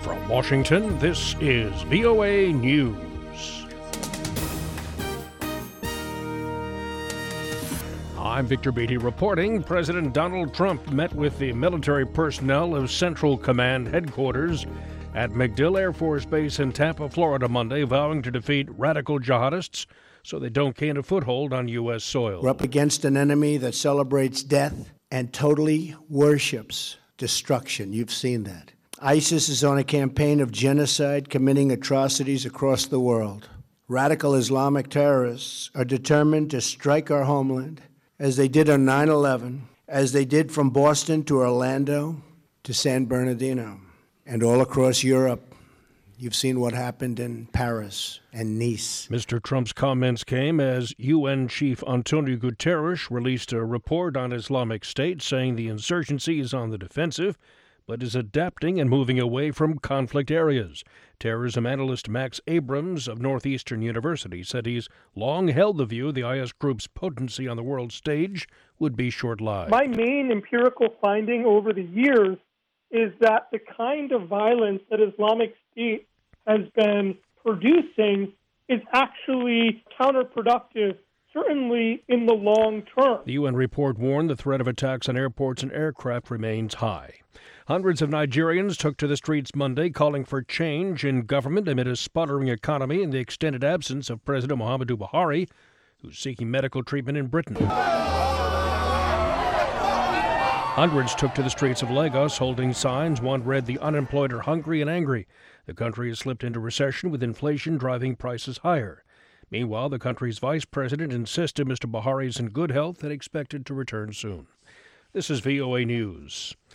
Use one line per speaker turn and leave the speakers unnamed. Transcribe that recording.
From Washington, this is VOA News. I'm Victor Beatty reporting. President Donald Trump met with the military personnel of Central Command Headquarters at MacDill Air Force Base in Tampa, Florida, Monday, vowing to defeat radical jihadists so they don't gain a foothold on U.S. soil.
We're up against an enemy that celebrates death and totally worships destruction. You've seen that. ISIS is on a campaign of genocide, committing atrocities across the world. Radical Islamic terrorists are determined to strike our homeland, as they did on 9/11, as they did from Boston to Orlando to San Bernardino, and all across Europe. You've seen what happened in Paris and Nice.
Mr. Trump's comments came as UN Chief Antonio Guterres released a report on Islamic State saying the insurgency is on the defensive, but is adapting and moving away from conflict areas. Terrorism analyst Max Abrams of Northeastern University said he's long held the view the IS group's potency on the world stage would be short-lived.
My main empirical finding over the years is that the kind of violence that Islamic State has been producing is actually counterproductive, certainly in the long term.
The UN report warned the threat of attacks on airports and aircraft remains high. Hundreds of Nigerians took to the streets Monday calling for change in government amid a sputtering economy and the extended absence of President Muhammadu Buhari, who's seeking medical treatment in Britain. Hundreds took to the streets of Lagos holding signs. One read, "The unemployed are hungry and angry. The country has slipped into recession with inflation driving prices higher." Meanwhile, the country's vice president insisted Mr. Buhari is in good health and expected to return soon. This is VOA News.